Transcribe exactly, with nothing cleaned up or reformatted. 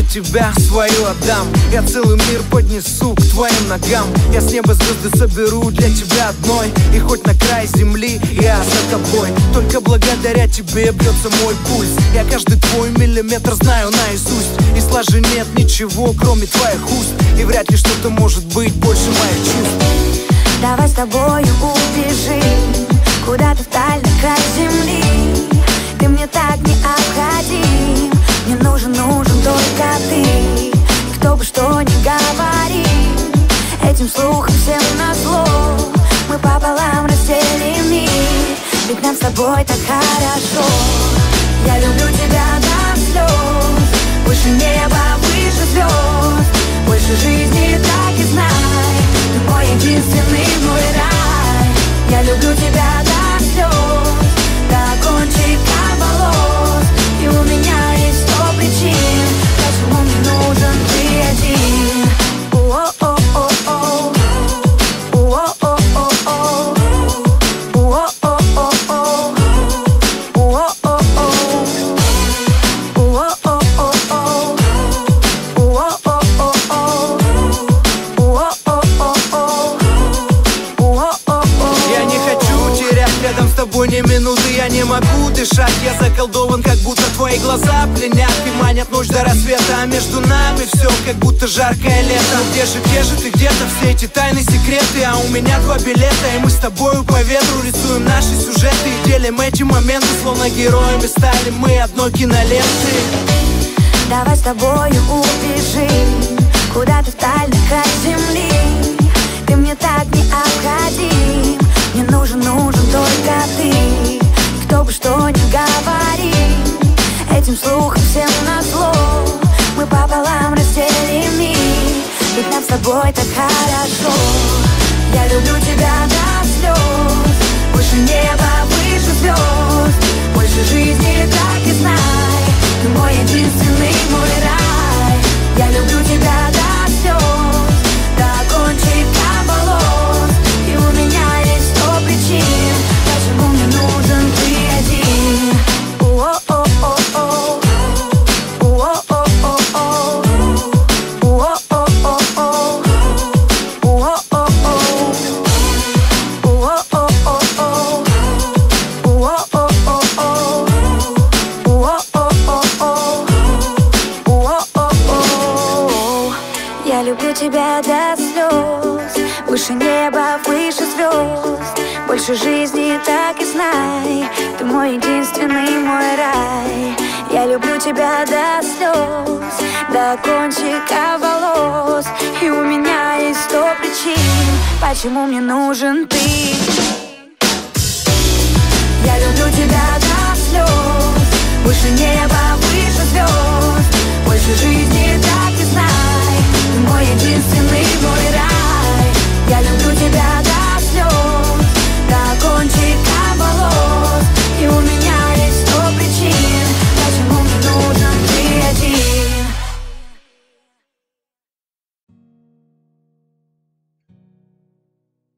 тебя свою отдам. Я целый мир поднесу к твоим ногам. Я с неба звезды соберу для тебя одной. И хоть на край земли я за тобой. Только благодаря тебе бьется мой пульс. Я каждый твой миллиметр знаю наизусть. И слаже нет ничего, кроме твоих уст. И вряд ли что-то может быть больше моих чувств. Давай с тобою убежим куда-то вдаль на край земли. Ты мне так необходим. Мне нужен, нужен только ты. И кто бы что ни говорил, этим слухом всем назло мы пополам разделим мир. Ведь нам с тобой так хорошо. Я люблю тебя до слез. Выше неба, выше звезд. Больше жизни так и знай. Ты мой единственный, мой рай. Я люблю тебя до слез, до кончика волос. И у меня есть сто причин, почему мне нужен ты один. О-о-о-о-о. О-о-о-о-о. О-о-о-о-о. О-о-о-о. Рядом с тобой ни минуты я не могу дышать. Я заколдован, как будто твои глаза пленят и манят ночь до рассвета. А между нами все как будто жаркое лето. Где же, где же ты, где-то все эти тайны, секреты. А у меня два билета, и мы с тобою по ветру рисуем наши сюжеты и делим эти моменты, словно героями стали мы одной киноленты. Давай с тобою убежим куда-то вдаль на край земли. Ты мне так необходим. Мне нужен, нужен только ты. И кто бы что ни говорил, этим слухом всем назло мы пополам разделим мир. Ведь нам с тобой так хорошо. Я люблю тебя до слез. Выше неба, выше звезд. Больше жизни так и знай. Ты мой единственный, мой рай. Я люблю тебя до слез, до кончика волос. И у меня есть сто причин, почему мне нужен ты один. О-о-о-о. О-о-о-о. О-о-о-о. Я люблю тебя до слез. Выше неба, выше звезд. Больше жизни так и знай. Ты мой единственный, мой рай. Я люблю тебя до слез, до кончика волос. И у меня есть сто причин, почему мне нужен ты. Я люблю тебя до слез. Выше неба, выше звезд. Больше жизни так и знай. Ты мой единственный, мой рай. Я люблю тебя до